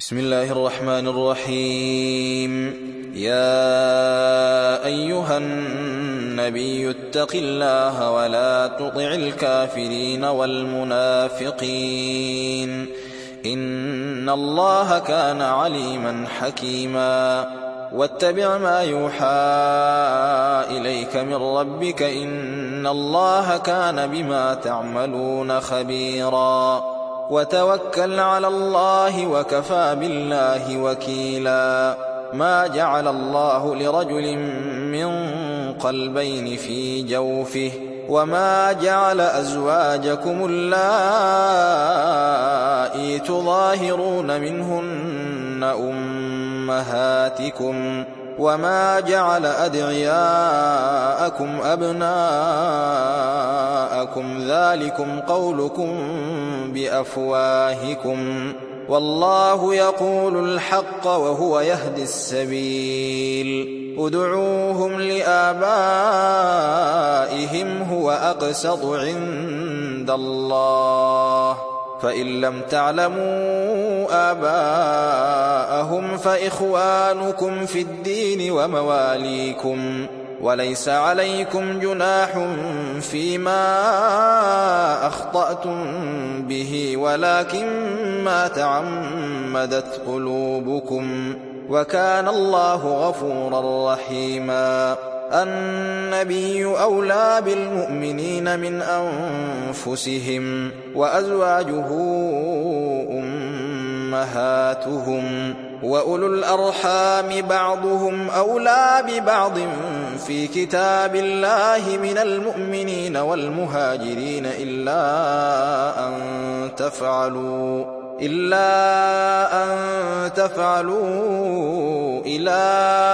بسم الله الرحمن الرحيم. يا أيها النبي اتق الله ولا تطع الكافرين والمنافقين إن الله كان عليما حكيما. واتبع ما يوحى إليك من ربك إن الله كان بما تعملون خبيرا. وتوكل على الله وكفى بالله وكيلا. ما جعل الله لرجل من قلبين في جوفه وما جعل أزواجكم اللائي تظاهرون منهن أمهاتكم وما جعل أدعياءكم أبناءكم ذلكم قولكم بأفواهكم والله يقول الحق وهو يهدي السبيل. ادعوهم لآبائهم هو أقسط عند الله فإن لم تعلموا آباءهم فإخوانكم في الدين ومواليكم وليس عليكم جناح فيما أخطأتم به ولكن ما تعمدت قلوبكم وكان الله غفورا رحيما. النبي أولى بالمؤمنين من أنفسهم وأزواجه أمهاتهم وأولو الأرحام بعضهم أولى ببعض في كتاب الله من المؤمنين والمهاجرين إلا أن تفعلوا إلى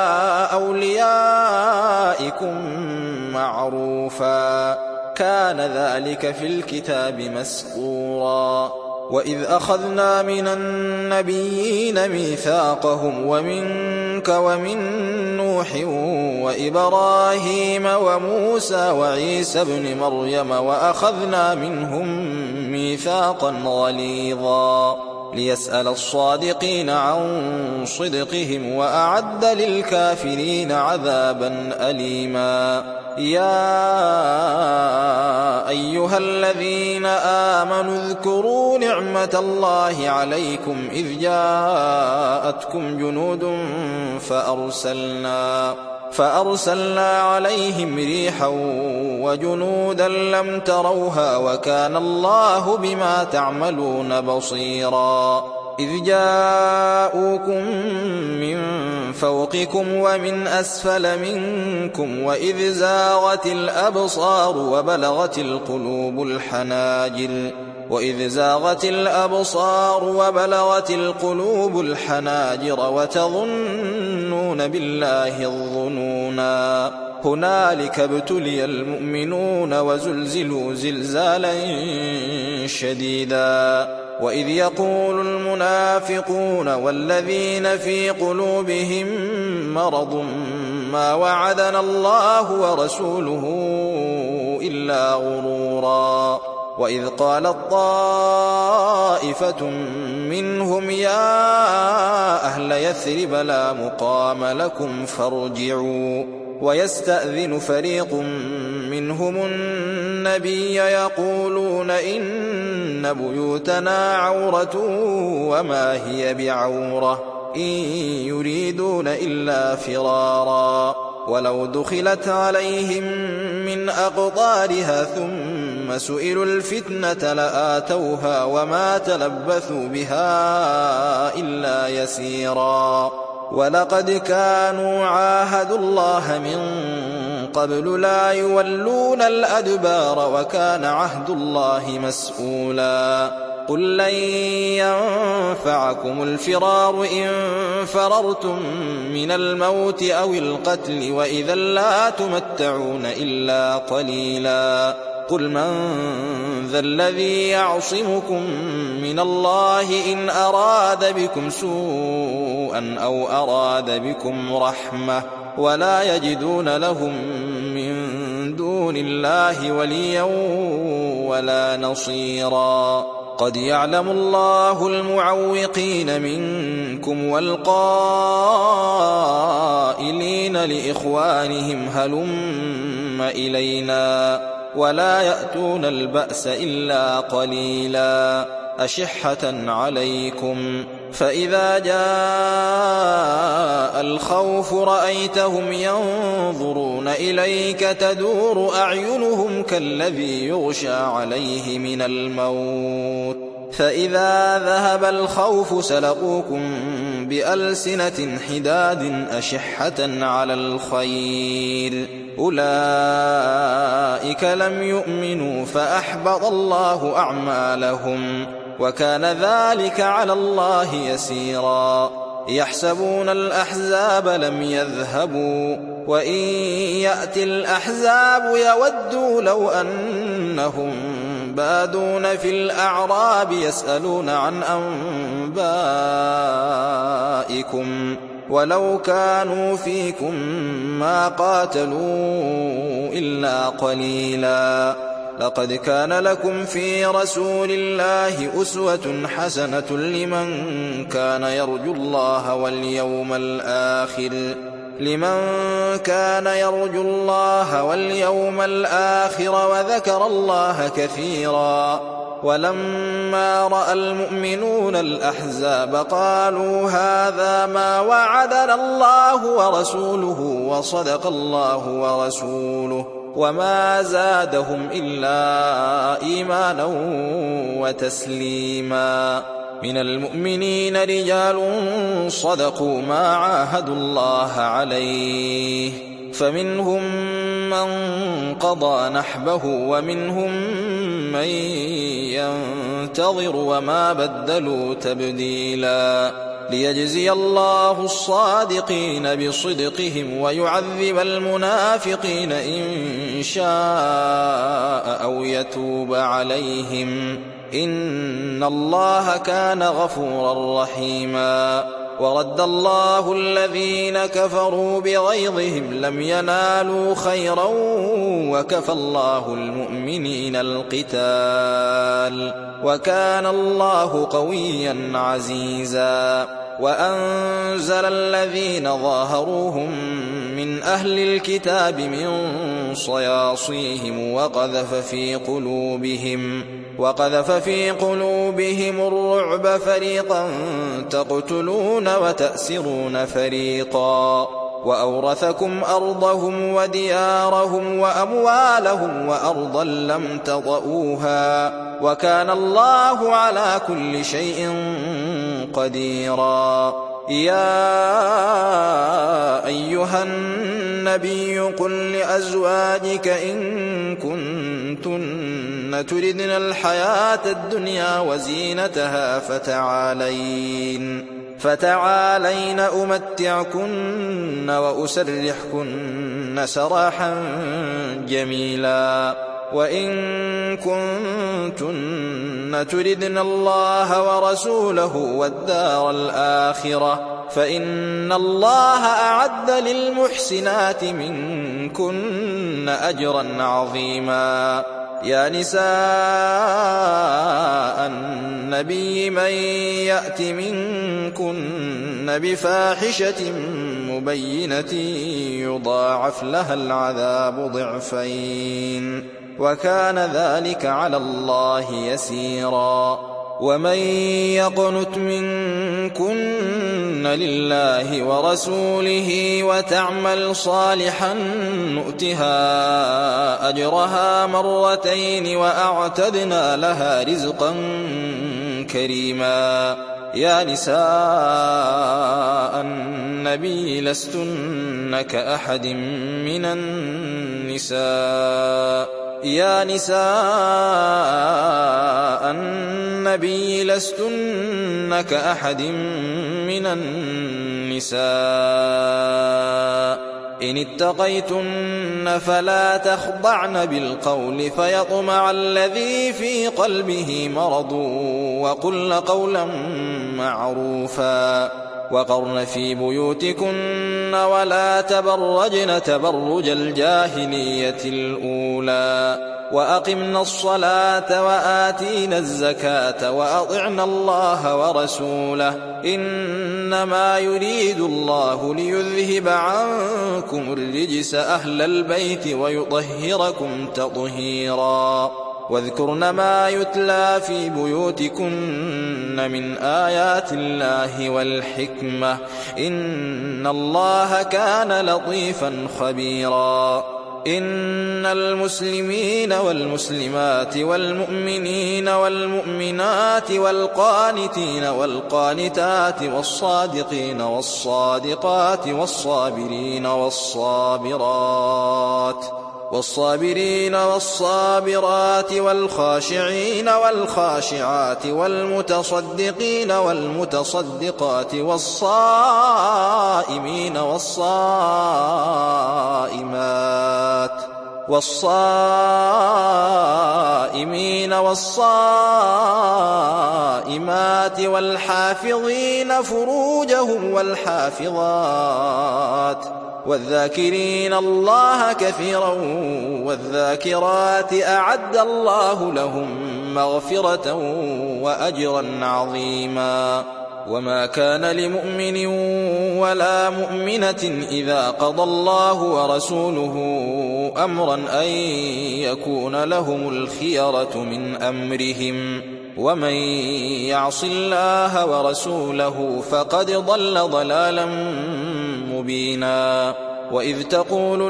أوليائكم معروفا كان ذلك في الكتاب مسطورا. وإذ أخذنا من النبيين ميثاقهم ومنك ومن نوح وإبراهيم وموسى وعيسى ابن مريم وأخذنا منهم ميثاقا غليظا ليسأل الصادقين عن صدقهم وأعد للكافرين عذابا أليما. يا أيها الذين آمنوا اذكروا نعمة الله عليكم إذ جاءتكم جنود فأرسلنا عليهم ريحا وجنودا لم تروها وكان الله بما تعملون بصيرا. إذ جاءوكم من فوقكم ومن أسفل منكم وإذ زاغت الأبصار وبلغت القلوب الحناجر وتظنون بالله الظنونا. هنالك ابتلي المؤمنون وزلزلوا زلزالا شديدا. وإذ يقول المنافقون والذين في قلوبهم مرض ما وعدنا الله ورسوله إلا غرورا. وإذ قالت طائفة منهم يا أهل يثرب لا مقام لكم فارجعوا ويستأذن فريق منهم النبي يقولون إن بيوتنا عورة وما هي بعورة إن يريدون إلا فرارا ولو دخلت عليهم من أقطارها ثم سئلوا الفتنة لآتوها وما تلبثوا بها إلا يسيرا. ولقد كانوا عاهدوا الله من قبل لا يولون الأدبار وكان عهد الله مسؤولا. قل لن ينفعكم الفرار إن فررتم من الموت أو القتل وإذا لا تمتعون إلا قليلا. قل من ذا الذي يعصمكم من الله إن أراد بكم سوءا أو أراد بكم رحمة ولا يجدون لهم من دون الله وليا ولا نصيرا. قد يعلم الله المعوقين منكم والقائلين لإخوانهم هلم إلينا ولا يأتون البأس إلا قليلا أشحة عليكم فإذا جاء الخوف رأيتهم ينظرون إليك تدور أعينهم كالذي يغشى عليه من الموت فإذا ذهب الخوف سلقوكم بألسنة حداد أشحة على الخير أولئك لم يؤمنوا فأحبط الله أعمالهم وكان ذلك على الله يسيرا يحسبون الأحزاب لم يذهبوا وإن يأتي الأحزاب يودوا لو أنهم بادون في الأعراب يسألون عن أنبائكم ولو كانوا فيكم ما قاتلوا إلا قليلا لقد كان لكم في رسول الله أسوة حسنة لمن كان يرجو الله واليوم الآخر وذكر الله كثيرا ولما رأى المؤمنون الأحزاب قالوا هذا ما وعدنا الله ورسوله وصدق الله ورسوله وما زادهم إلا إيمانا وتسليما من المؤمنين رجال صدقوا ما عاهدوا الله عليه فمنهم من قضى نحبه ومنهم من ينتظر وما بدلوا تبديلا ليجزي الله الصادقين بصدقهم ويعذب المنافقين إن شاء أو يتوب عليهم إن الله كان غفورا رحيما ورد الله الذين كفروا بغيظهم لم ينالوا خيرا وكفى الله المؤمنين القتال وكان الله قويا عزيزا وأنزل الذين ظاهروهم من أهل الكتاب من صياصيهم وقذف في قلوبهم الرعب فريقا تقتلون وتأسرون فريقا وأورثكم أرضهم وديارهم وأموالهم وأرضا لم تطئوها وكان الله على كل شيء قديرا يا أيها النبي قل لأزواجك إن كنتن تردن الحياة الدنيا وزينتها فتعالين أمتعكن وأسرحكن سراحا جميلا وإن كنتن تردن الله ورسوله والدار الآخرة فإن الله أعد للمحسنات منكن أجرا عظيما يا نساء النبي من يأت منكن بفاحشة مبينة يضاعف لها العذاب ضعفين وكان ذلك على الله يسيرا ومن يقنت منكن لله ورسوله وتعمل صالحا نؤتها أجرها مرتين وأعتدنا لها رزقا كريما يا نساء النبي لستن كأحد من النساء إن اتقيتن فلا تخضعن بالقول فيطمع الذي في قلبه مرض وقلن قولا معروفا وقرن في بيوتكن ولا تبرجن تبرج الجاهلية الأولى وأقمنا الصلاة وآتينا الزكاة وأطعنا الله ورسوله إنما يريد الله ليذهب عنكم الرجس أهل البيت ويطهركم تطهيرا واذكرن ما يتلى في بيوتكن من آيات الله والحكمة إن الله كان لطيفا خبيرا إن المسلمين والمسلمات والمؤمنين والمؤمنات والقانتين والقانتات والصادقين والصادقات والصابرين والصابرات والخاشعين والخاشعات والمتصدقين والمتصدقات والصائمين والصائمات والحافظين فروجهم والحافظات والذاكرين الله كثيرا والذاكرات أعد الله لهم مغفرة وأجرا عظيما وما كان لمؤمن ولا مؤمنة إذا قضى الله ورسوله أمرا أن يكون لهم الخيرة من أمرهم ومن يعص الله ورسوله فقد ضل ضلالا مبينا وإذ تقول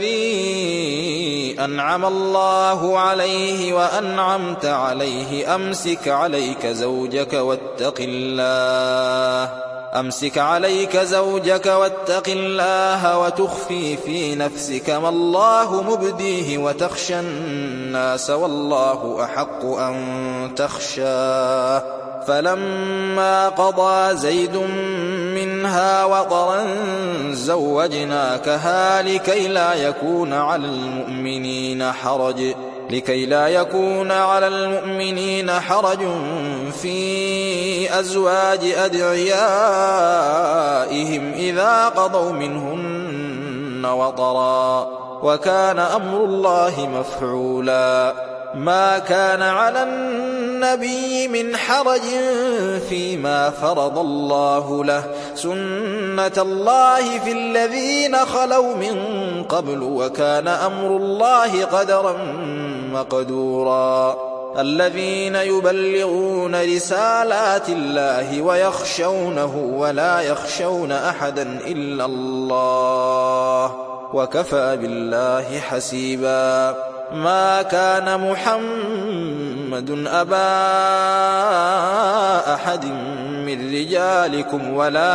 للذي أنعم الله عليه وأنعمت عليه أمسك عليك زوجك واتق الله وتخفي في نفسك ما الله مبديه وتخشى الناس والله أحق أن تخشاه فلما قضى زيد منها وطرا زوجناكها لكي لا يكون على المؤمنين حرج في أزواج أدعيائهم إذا قضوا منهن وطرا وكان أمر الله مفعولا ما كان على النبي من حرج فيما فرض الله له سنة الله في الذين خلوا من قبل وكان أمر الله قدرا مقدورا الذين يبلغون رسالات الله ويخشونه ولا يخشون أحدا إلا الله وكفى بالله حسيبا ما كان محمد أبا أحد من رجالكم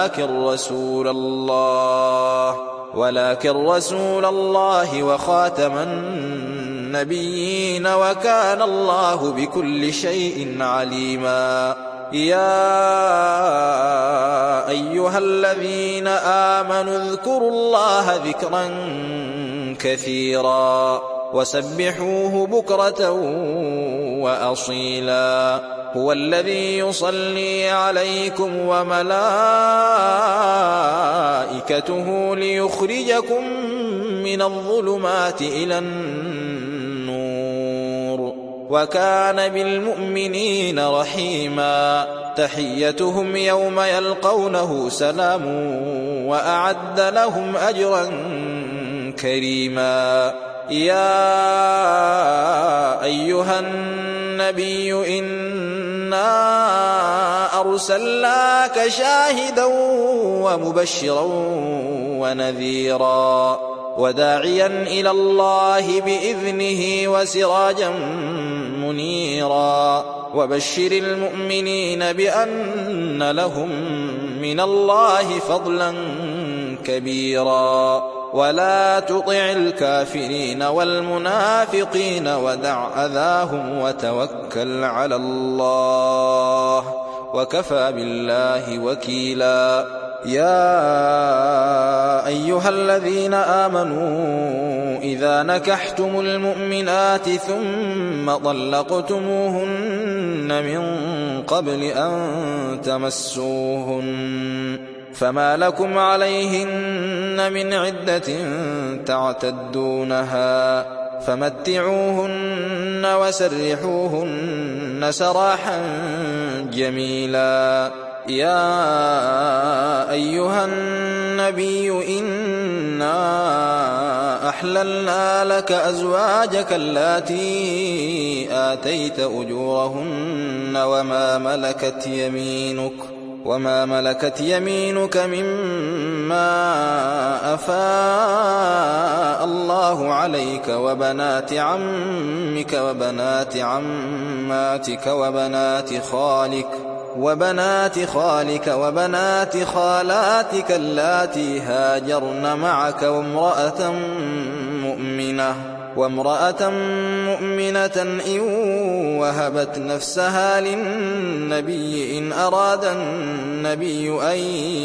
ولكن رسول الله وخاتم النبيين وكان الله بكل شيء عليما يا أيها الذين آمنوا اذكروا الله ذكرا كثيرا وسبحوه بكرة وأصيلا هو الذي يصلي عليكم وملائكته ليخرجكم من الظلمات إلى النور وكان بالمؤمنين رحيما تحيتهم يوم يلقونه سلام وأعد لهم أجرا كريما يا أيها النبي إنا أرسلناك شاهدا ومبشرا ونذيرا وداعيا إلى الله بإذنه وسراجا منيرا وبشر المؤمنين بأن لهم من الله فضلا كبيرا ولا تطع الكافرين والمنافقين ودع أذاهم وتوكل على الله وكفى بالله وكيلا. يا أيها الذين آمنوا إذا نكحتم المؤمنات ثم طلقتموهن من قبل أن تمسوهن فما لكم عليهن من عدة تعتدونها فمتعوهن وسرحوهن سراحا جميلا. يا أيها النبي إنا أحللنا لك أزواجك اللاتي آتيت أجورهن وما ملكت يمينك مما أفاء الله عليك وبنات عمك وبنات عماتك وبنات خالك وبنات خالاتك اللاتي هاجرن معك وامرأة مؤمنة إن وهبت نفسها للنبي إن أراد النبي أن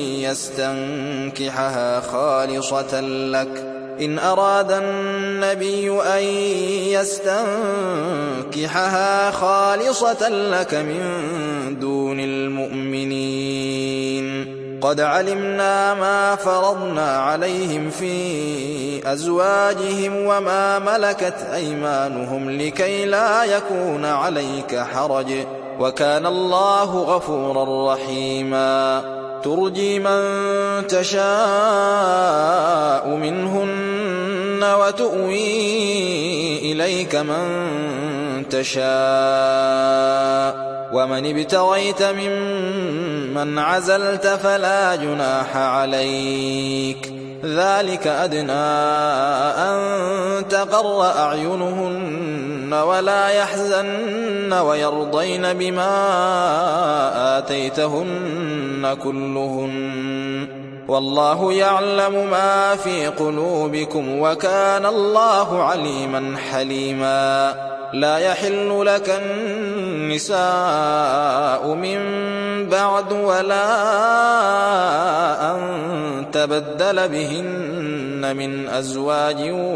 يستنكحها خالصة لك من دون المؤمنين. قد علمنا ما فرضنا عليهم في أزواجهم وما ملكت أيمانهم لكي لا يكون عليك حرج وكان الله غفورا رحيما. ترجي من تشاء منهن وتؤوي إليك من تشاء ومن ابتغيت ممن عزلت فلا جناح عليك. ذلك أدنى أن تقر أعينهن ولا يحزن ويرضين بما آتيتهن كلهن والله يعلم ما في قلوبكم وكان الله عليما حليما. لا يحل لك النساء من بعد ولا أن تبدل بهن من أزواج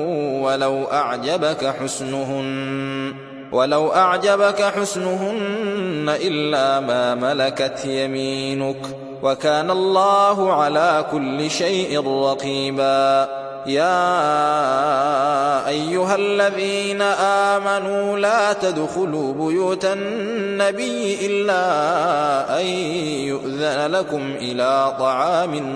ولو أعجبك حسنهن إلا ما ملكت يمينك وكان الله على كل شيء رقيبا. يا أيها الذين آمنوا لا تدخلوا بيوت النبي إلا أن يؤذن لكم إلى طعام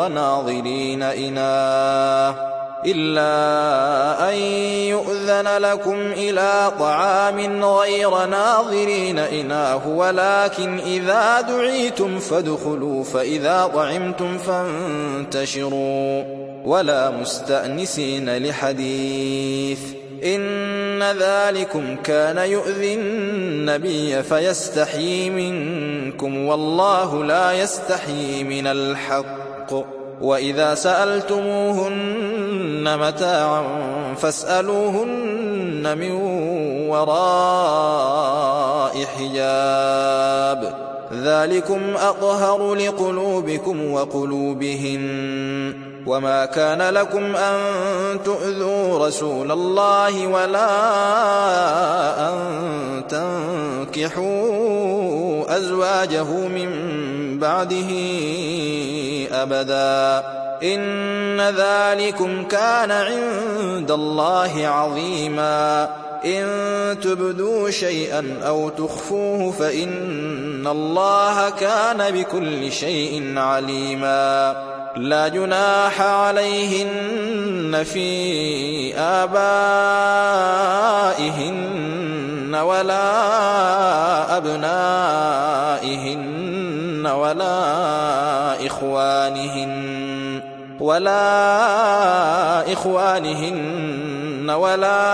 غير ناظرين إناه ولكن إذا دعيتم فادخلوا فإذا طعمتم فانتشروا ولا مستأنسين لحديث إن ذلكم كان يؤذي النبي فيستحيي منكم والله لا يستحيي من الحق. وإذا سألتموهن متاعا فاسألوهن من وراء حجاب ذلكم أطهر لقلوبكم وقلوبهن. وما كان لكم أن تؤذوا رسول الله ولا أن تنكحوا أزواجه من بعده أبدا إن ذلكم كان عند الله عظيما. إن تبدوا شيئا أو تخفوه فإن الله كان بكل شيء عليما. لا جناح عليهن في آبائهن ولا أبنائهن ولا إخوانهن ولا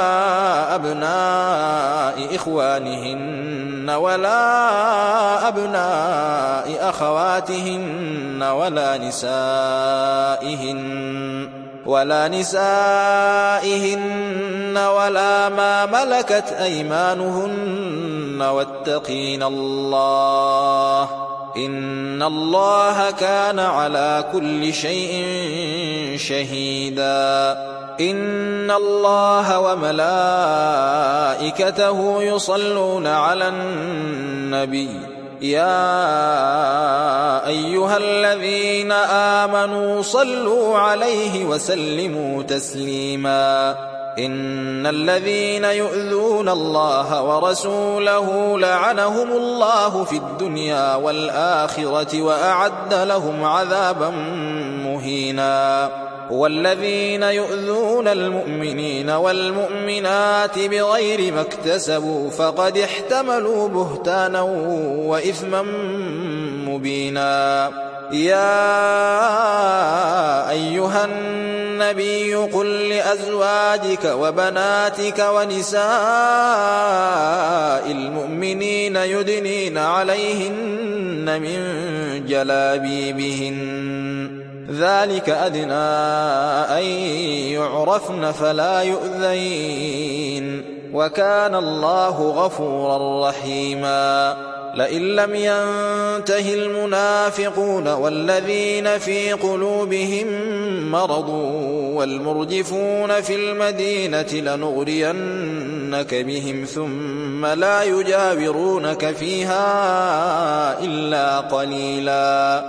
أبناء إخوانهن ولا أبناء أخواتهن ولا نسائهن ولا ما ملكت أيمانهن واتقين الله إن الله كان على كل شيء شهيدا إن الله وملائكته يصلون على النبي يا أيها الذين آمنوا صلوا عليه وسلموا تسليما إن الذين يؤذون الله ورسوله لعنهم الله في الدنيا والآخرة وأعد لهم عذابا مهينا والذين يؤذون المؤمنين والمؤمنات بغير ما اكتسبوا فقد احتملوا بهتانا وإثما مبينا يا أيها النبي قل لأزواجك وبناتك ونساء المؤمنين يدنين عليهن من جلابيبهن ذلك أدنى أن يعرفن فلا يؤذين وكان الله غفورا رحيما لئن لم ينته المنافقون والذين في قلوبهم مرض والمرجفون في المدينة لنغرينك بهم ثم لا يجاورونك فيها إلا قليلا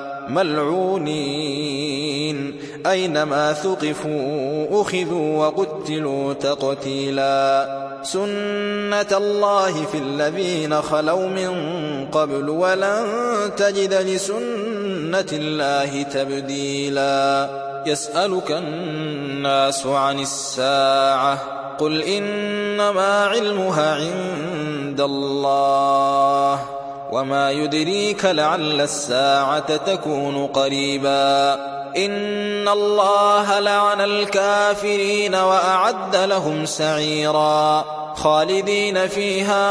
ملعونين أينما ثقفوا أخذوا وقتلوا تقتيلا سنة الله في الذين خلوا من قبل ولن تجد لسنة الله تبديلا يسألك الناس عن الساعة قل إنما علمها عند الله وما يدريك لعل الساعة تكون قريبا إن الله لعن الكافرين وأعد لهم سعيرا خالدين فيها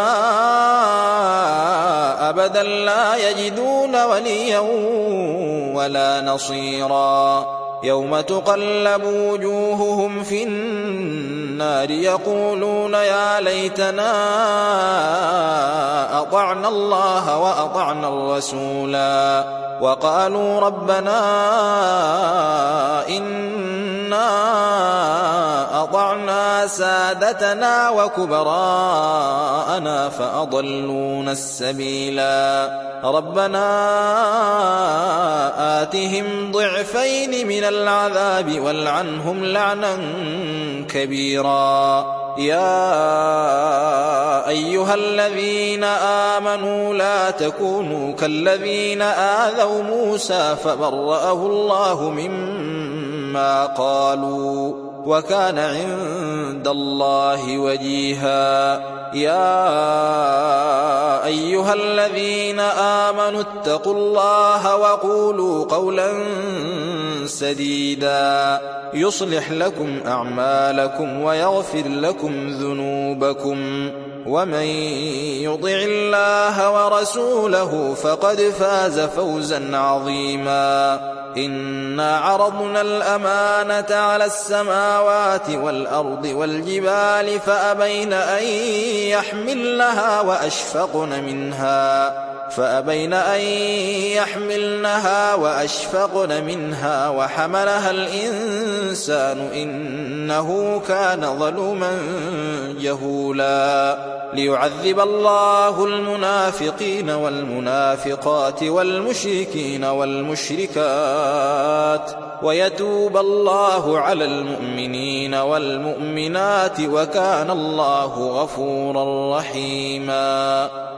أبدا لا يجدون وليا ولا نصيرا يوم تقلب وجوههم في النار يقولون يا ليتنا أطعنا الله وأطعنا الرسولا وقالوا ربنا إنا أطعنا سادتنا وكبراءنا فأضلونا السبيلا ربنا آتهم ضعفين من العذاب والعنهم لعنا كبيرا يا أيها الذين آمنوا لا تكونوا كالذين آذوا موسى فبرأه الله مما قالوا وكان عند الله وجيها يا أيها الذين آمنوا اتقوا الله وقولوا قولا سديدا يصلح لكم أعمالكم ويغفر لكم ذنوبكم ومن يطع الله ورسوله فقد فاز فوزا عظيما إنا عرضنا الأمانة على السماوات والأرض والجبال فأبين أن يحملنها وأشفقن منها وحملها الإنسان إنه كان ظلوما جهولا ليعذب الله المنافقين والمنافقات والمشركين والمشركات ويتوب الله على المؤمنين والمؤمنات وكان الله غفورا رحيما